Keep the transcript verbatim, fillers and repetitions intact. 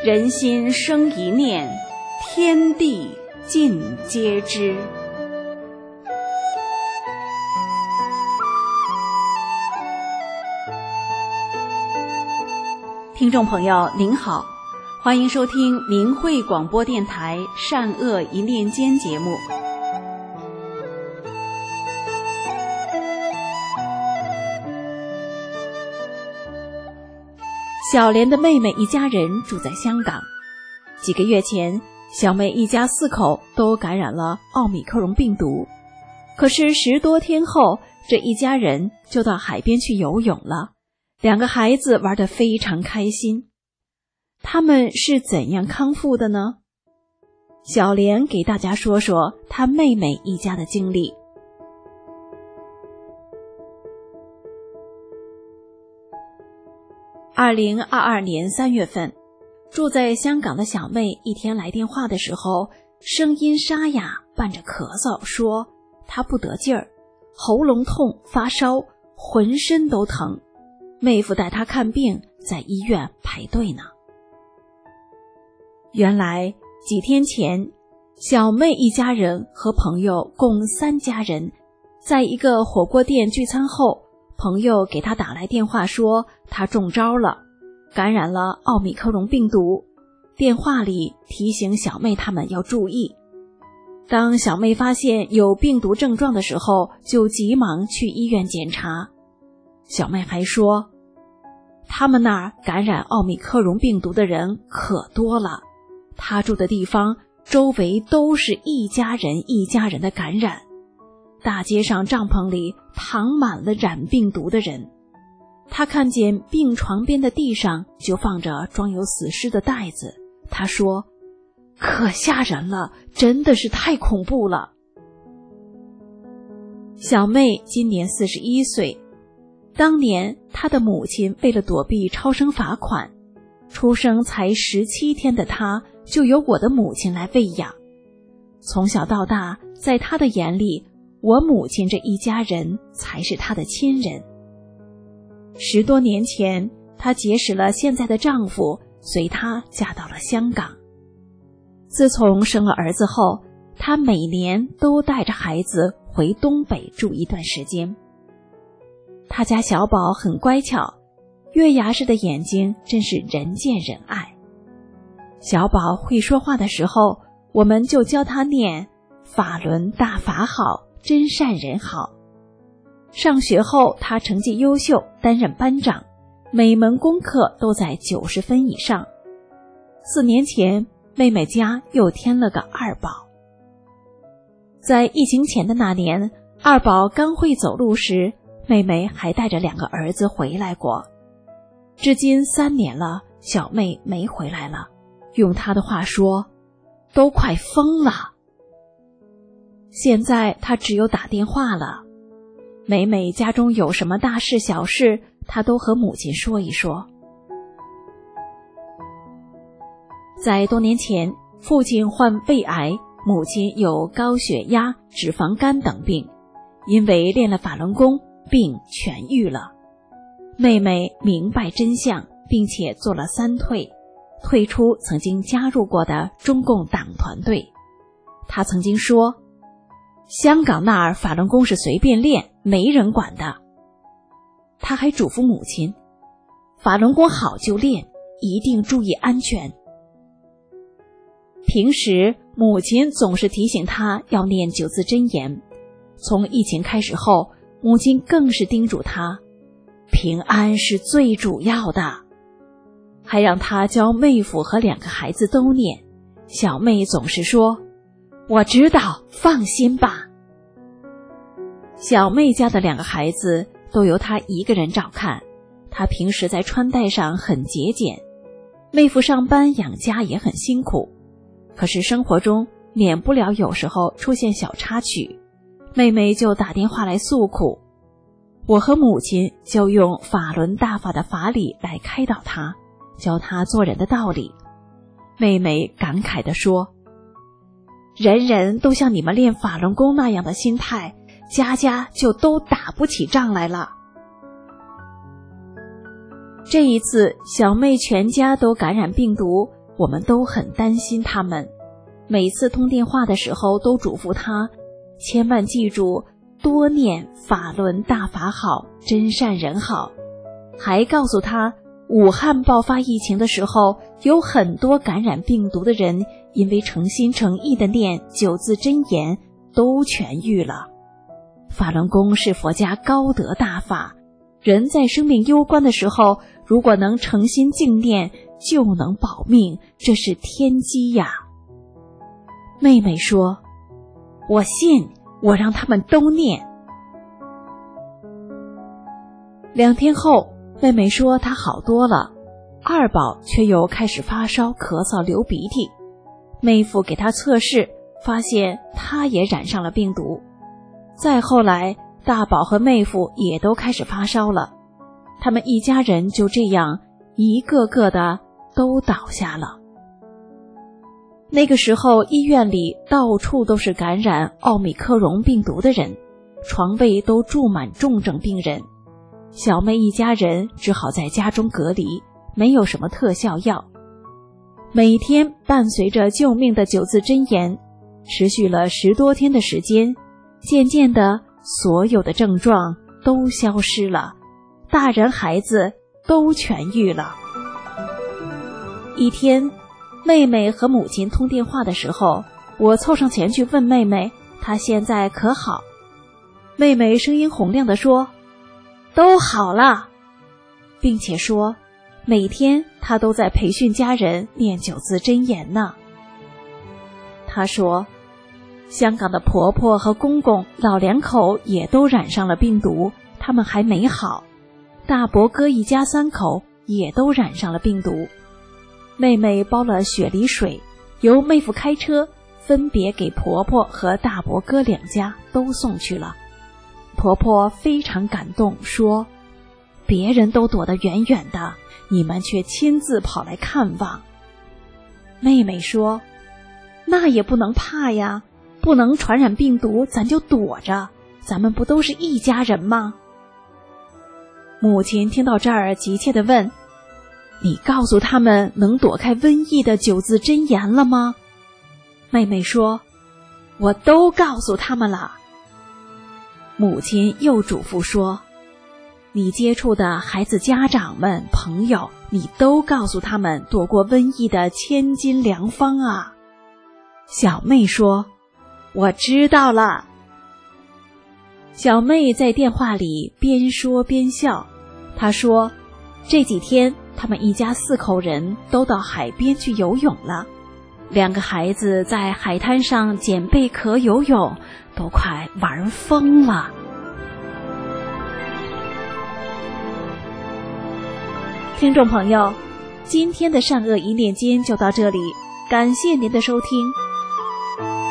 人心生一念，天地尽皆知。听众朋友您好，欢迎收听明慧广播电台善恶一念间节目。小莲的妹妹一家人住在香港。几个月前，小妹一家四口都感染了奥密克戎病毒。可是十多天后，这一家人就到海边去游泳了。两个孩子玩得非常开心。他们是怎样康复的呢？小莲给大家说说她妹妹一家的经历。二零二二年三月份，住在香港的小妹一天来电话的时候，声音沙哑，伴着咳嗽，说她不得劲儿，喉咙痛，发烧，浑身都疼。妹夫带她看病，在医院排队呢。原来几天前，小妹一家人和朋友共三家人，在一个火锅店聚餐后，朋友给她打来电话说她中招了，感染了奥密克戎病毒。电话里提醒小妹他们要注意。当小妹发现有病毒症状的时候，就急忙去医院检查。小妹还说，他们那儿感染奥密克戎病毒的人可多了，她住的地方周围都是一家人一家人的感染，大街上帐篷里躺满了染病毒的人。她看见病床边的地上就放着装有死尸的袋子，她说，可吓人了，真的是太恐怖了。小妹今年四十一岁，当年她的母亲为了躲避超生罚款，出生才十七天的她就由我的母亲来喂养。从小到大，在她的眼里，我母亲这一家人才是她的亲人。十多年前，她结识了现在的丈夫，随她嫁到了香港。自从生了儿子后，她每年都带着孩子回东北住一段时间。她家小宝很乖巧，月牙似的眼睛真是人见人爱。小宝会说话的时候，我们就教他念法轮大法好，真善人好。上学后，他成绩优秀，担任班长，每门功课都在九十分以上。四年前，妹妹家又添了个二宝。在疫情前的那年，二宝刚会走路时，妹妹还带着两个儿子回来过。至今三年了，小妹没回来了。用她的话说，都快疯了。现在她只有打电话了。每每家中有什么大事小事，她都和母亲说一说。在多年前，父亲患胃癌，母亲有高血压、脂肪肝等病，因为练了法轮功，病痊愈了。妹妹明白真相，并且做了三退，退出曾经加入过的中共党团队。她曾经说，香港那儿法轮功是随便练，没人管的。她还嘱咐母亲，法轮功好就练，一定注意安全。平时母亲总是提醒她要念九字真言，从疫情开始后，母亲更是叮嘱她，平安是最主要的，还让她教妹夫和两个孩子都念。小妹总是说，我知道，放心吧。小妹家的两个孩子都由她一个人照看，她平时在穿戴上很节俭，妹夫上班养家也很辛苦，可是生活中免不了有时候出现小插曲，妹妹就打电话来诉苦。我和母亲就用法轮大法的法理来开导她，教她做人的道理。妹妹感慨地说，人人都像你们练法轮功那样的心态，家家就都打不起仗来了。这一次小妹全家都感染病毒， 我们都很担心他们，每次通电话的时候都嘱咐他千万记住多念法轮大法好，真善人好，还告诉他武汉爆发疫情的时候，有很多感染病毒的人因为诚心诚意的念九字真言都痊愈了。法轮功是佛家高德大法，人在生命攸关的时候，如果能诚心敬念，就能保命，这是天机呀。妹妹说，我信，我让他们都念。两天后，妹妹说她好多了，二宝却又开始发烧、咳嗽、流鼻涕。妹夫给她测试，发现她也染上了病毒。再后来，大宝和妹夫也都开始发烧了，他们一家人就这样一个个的都倒下了。那个时候，医院里到处都是感染奥密克戎病毒的人，床位都住满重症病人。小妹一家人只好在家中隔离，没有什么特效药。每天伴随着救命的九字真言，持续了十多天的时间，渐渐的所有的症状都消失了，大人孩子都痊愈了。一天，妹妹和母亲通电话的时候，我凑上前去问妹妹她现在可好。妹妹声音洪亮地说，都好了，并且说每天她都在培训家人念九字真言呢。她说香港的婆婆和公公老两口也都染上了病毒，他们还没好。大伯哥一家三口也都染上了病毒。妹妹包了雪梨水，由妹夫开车分别给婆婆和大伯哥两家都送去了。婆婆非常感动，说别人都躲得远远的，你们却亲自跑来看望。妹妹说那也不能怕呀，不能传染病毒咱就躲着，咱们不都是一家人吗？母亲听到这儿急切地问，你告诉他们能躲开瘟疫的九字真言了吗？妹妹说我都告诉他们了。母亲又嘱咐说，你接触的孩子家长们朋友，你都告诉他们躲过瘟疫的千金良方啊。小妹说我知道了。小妹在电话里边说边笑，她说这几天他们一家四口人都到海边去游泳了，两个孩子在海滩上捡贝壳游泳，都快玩疯了。听众朋友，今天的善恶一念间就到这里，感谢您的收听。